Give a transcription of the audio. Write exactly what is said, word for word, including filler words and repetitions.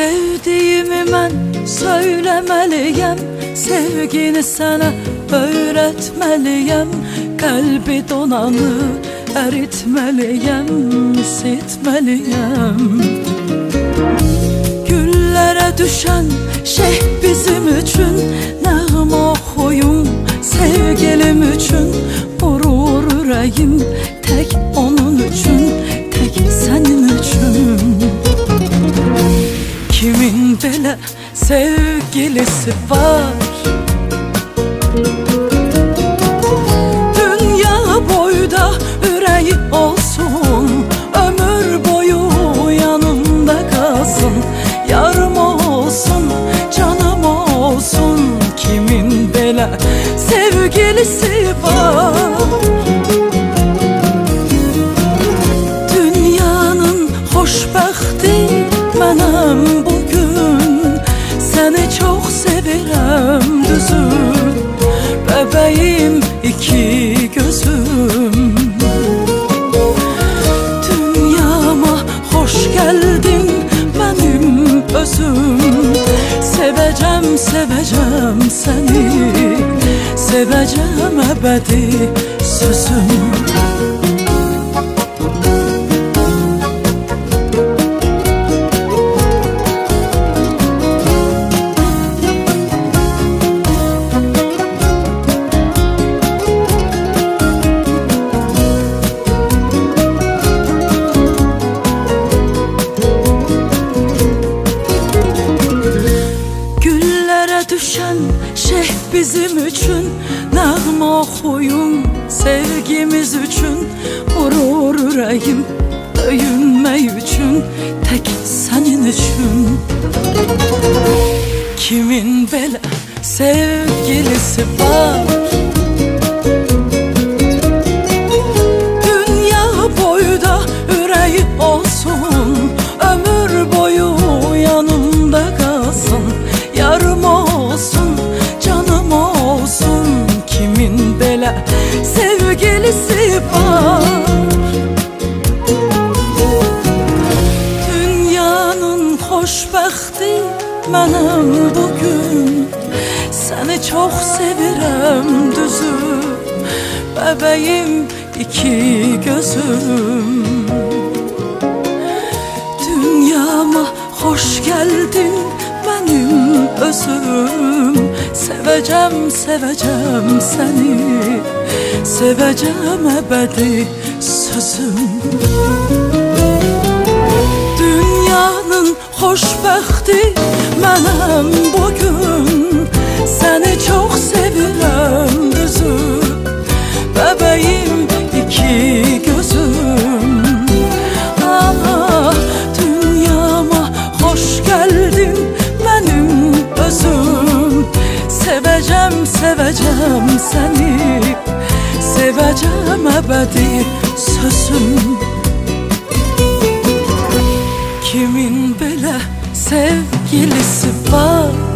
Sevdiğimi mən söyləməliyəm, sevgini sənə öyrətməliyəm. Qəlbi donanı əritməliyəm, isitməliyəm. Güllərə düşən şeyh bizim üçün, nəğmə oxuyum sevgilim üçün. Vurur ürəyim tək onun üçün, tək sənin üçün. Kimin belə sevgilisi var? Dünya boyda ürəyi olsun, ömür boyu yanımda qalsın. Yarım olsun, canım olsun. Kimin belə sevgilisi var? Dünyanın xoşbəxti mənəm bugün, səni çox sevirəm düzüm, bəbəyim iki gözüm. Dünyama xoş gəldin mənim özüm, sevəcəm, sevəcəm səni, sevəcəm əbədi sözüm. Düşən şeyh bizim üçün, nəğmə oxuyum sevgimiz üçün. Vurur ürəyim döyünmək üçün, tək sənin üçün. Kimin belə sevgilisi var? Dünya boyda ürəyi olsun, ömür boyu yanımda qalsın. Yarım olsun, canım olsun. Kimin belə sevgilisi var? Dünyanın xoşbəxti mənəm bugün, səni çox sevirəm düzüm, bəbəyim iki gözüm. Dünyama xoş gəldin mənim özüm, sevəcəm, sevəcəm səni, sevəcəm əbədi sözüm. Dünyanın xoşbəxti mənəm bugün, səni çox sevirəm düzüm, bəbəyim iki gözüm. Ah, dünyama xoş gəldin mənim özüm, sevəcəm, sevəcəm səni, sevəcəm əbədi sözüm. Kimin belə sevgilisi var?